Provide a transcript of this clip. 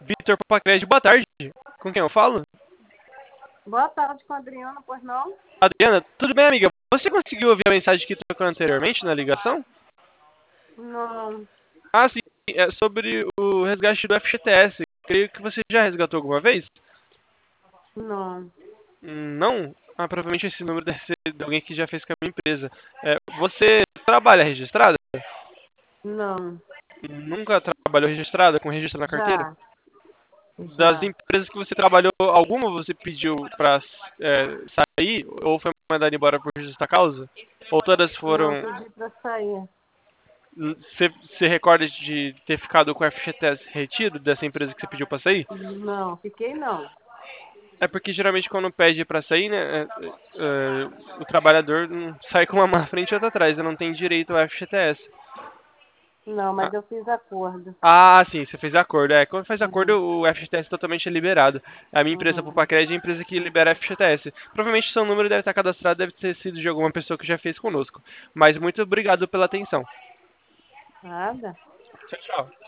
Vitor Papacred, boa tarde. Com quem eu falo? Boa tarde, com a Adriana, pois não? Adriana, tudo bem, amiga? Você conseguiu ouvir a mensagem que trocou anteriormente na ligação? Não, Ah, sim, é sobre o resgate do FGTS. Creio que você já resgatou alguma vez? não, Não? Ah, provavelmente esse número deve ser de alguém que já fez com a minha empresa. Você trabalha registrada? não. Nunca trabalhou registrada, com registro na carteira? Já, Das já. empresas que você trabalhou, alguma você pediu para sair ou foi mandado embora por justa causa? Ou todas Não, foram. pedi pra sair. Você se recorda de ter ficado com o FGTS retido dessa empresa que você pediu para sair? Não, fiquei não. É porque geralmente quando pede para sair, né, o trabalhador não sai com uma mão na frente e outra atrás, né, não tem direito ao FGTS. Não, mas eu fiz acordo. Ah, sim, você fez acordo. Quando faz acordo, Uhum, o FGTS totalmente é liberado. A minha empresa, uhum. Pupacred, é a empresa que libera FGTS. Provavelmente seu número deve estar cadastrado, deve ter sido de alguma pessoa que já fez conosco. Mas muito obrigado pela atenção. Nada. Tchau, tchau.